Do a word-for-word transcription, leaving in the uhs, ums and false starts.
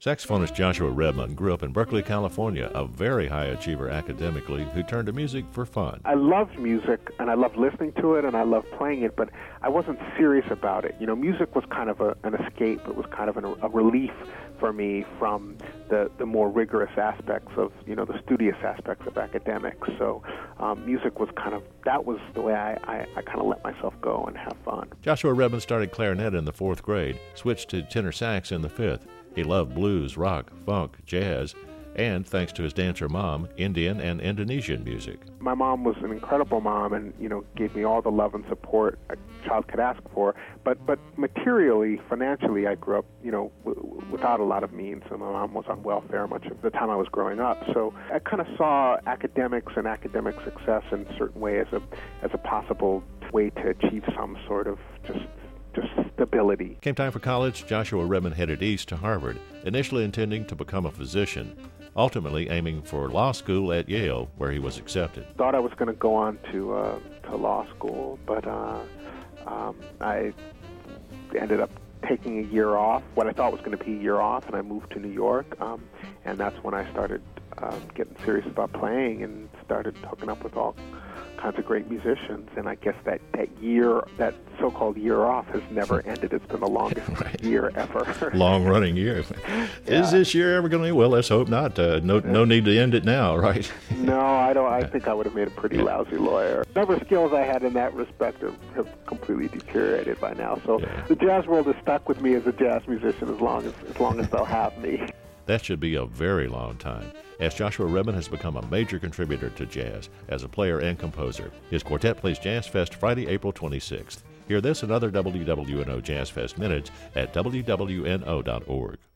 Saxophonist Joshua Redman grew up in Berkeley, California, a very high achiever academically who turned to music for fun. I loved music, and I loved listening to it, and I loved playing it, but I wasn't serious about it. You know, music was kind of a, an escape. It was kind of an, a relief for me from the, the more rigorous aspects of, you know, the studious aspects of academics. So um, music was kind of, that was the way I, I, I kind of let myself go and have fun. Joshua Redman started clarinet in the fourth grade, switched to tenor sax in the fifth. He loved blues, rock, funk, jazz, and, thanks to his dancer mom, Indian and Indonesian music. My mom was an incredible mom and, you know, gave me all the love and support a child could ask for. But but materially, financially, I grew up, you know, w- without a lot of means. And my mom was on welfare much of the time I was growing up. So I kind of saw academics and academic success in a certain way as a as a possible way to achieve some sort of just just stability. Came time for college, Joshua Redman headed east to Harvard, initially intending to become a physician, ultimately aiming for law school at Yale, where he was accepted. Thought I was going to go on to uh, to law school, but uh, um, I ended up taking a year off, what I thought was going to be a year off, and I moved to New York, um, and that's when I started um, getting serious about playing and started hooking up with all kinds of great musicians. And I guess that, that year, that so-called year off has never ended. It's been the longest right. year ever. Long-running year. Yeah. Is this year ever going to be? Well, let's hope not. Uh, no no need to end it now, right? No, I don't. I think I would have made a pretty yeah. lousy lawyer. Whatever skills I had in that respect have, have completely deteriorated by now. So yeah. the jazz world is stuck with me as a jazz musician as long as as long as they'll have me. That should be a very long time, as Joshua Redman has become a major contributor to jazz as a player and composer. His quartet plays Jazz Fest Friday, April twenty-sixth. Hear this and other W W N O Jazz Fest minutes at W W N O dot org.